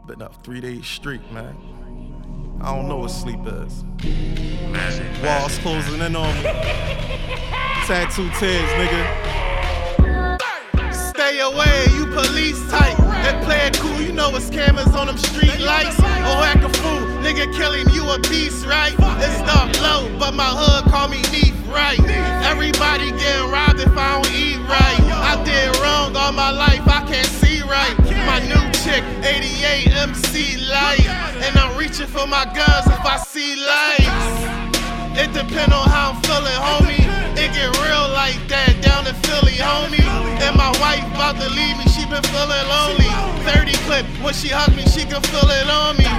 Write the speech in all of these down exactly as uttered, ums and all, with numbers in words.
Been up three days straight, man. I don't know what sleep is. Magic, Walls magic, closing in on me. Tattoo tears, nigga. Stay away, you police type. And play it cool, you know what scammers on them street lights. Oh, act a fool, nigga kill him, you a beast, right? It's dark low, but my hood call me Neef, right? Everybody getting robbed if I don't eat right. I did wrong all my life, I can't see right. My new chick, eighty-eight M C light. And I'm reaching for my guns if I see lights. It depend on how I'm feeling, homie. It get real like that down in Philly, homie. And my wife about to leave me, she been feeling lonely. thirty clip, when she hug me, she can feel it on me.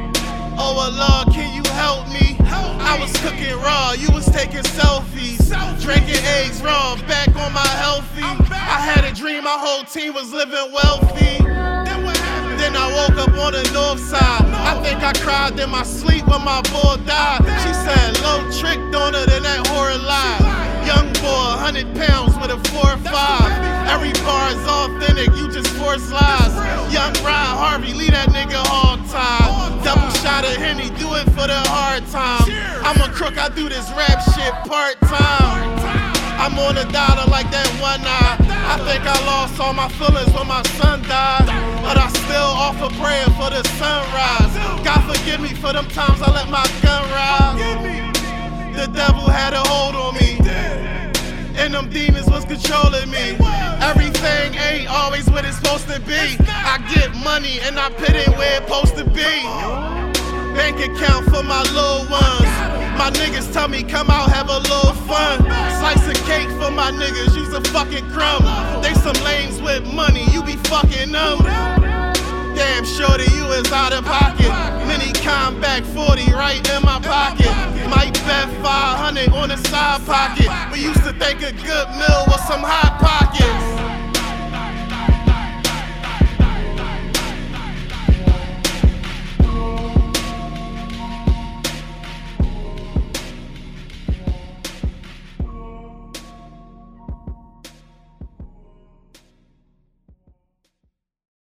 Oh Lord, can you help me? I was cooking raw, you was taking selfies. Drinking eggs raw, back on my healthy. I had a dream, my whole team was living wealthy. Then I woke up on the north side. I think I cried in my sleep when my boy died. She said, low tricked on her, then that horror lie. Young boy, one hundred pounds with a four or five. Every bar is authentic, you just force lies. Young Ryan Harvey, leave that nigga hog tied. Double shot of Henny, do it for the hard time. I'm a crook, I do this rap shit part time. I'm on a dollar like that one eye. I think I lost all my feelings when my son died. But I still offer prayer for the sunrise. God forgive me for them times I let my gun rise. The devil had a hold on me, and them demons was controlling me. Everything ain't always what it's supposed to be. I get money and I put it where it's supposed to be. Bank account for my little ones. My niggas tell me come out, have a little fun. Slice of cake for my niggas, use a fucking crumb. They some lames with money, you be fucking them. Damn shorty, you is out of pocket. Mini combat forty right in my pocket. Might bet five hundred on the side pocket. We used to think a good meal was some hot pockets.